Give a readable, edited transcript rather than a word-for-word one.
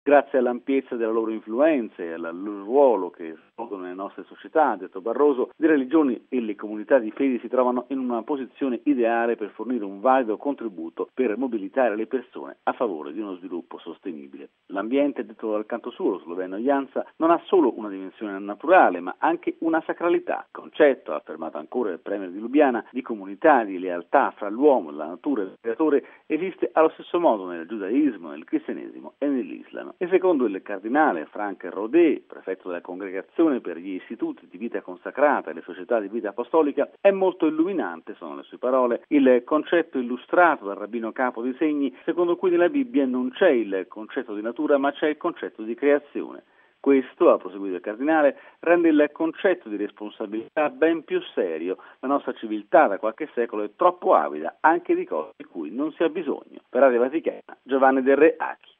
Grazie all'ampiezza della loro influenza e al loro ruolo che svolgono nelle nostre società, ha detto Barroso, le religioni e le comunità di fede si trovano in una posizione ideale per fornire un valido contributo per mobilitare le persone a favore di uno sviluppo sostenibile. L'ambiente, detto dal canto suo, lo sloveno Jansa, non ha solo una dimensione naturale, ma anche una sacralità. Il concetto, affermato ancora il premier di Lubiana, di comunità, di lealtà fra l'uomo, la natura e il creatore, esiste allo stesso modo nel giudaismo, nel cristianesimo e nell'Islam. E secondo il cardinale Franck Rodet, prefetto della Congregazione per gli istituti di vita consacrata e le società di vita apostolica, è molto illuminante, sono le sue parole, il concetto illustrato dal rabbino capo di Segni, secondo cui nella Bibbia non c'è il concetto di natura, ma c'è il concetto di creazione. Questo, ha proseguito il cardinale, rende il concetto di responsabilità ben più serio. La nostra civiltà da qualche secolo è troppo avida anche di cose di cui non si ha bisogno. Per Radio Vaticana, Giovanni Del Re Achi.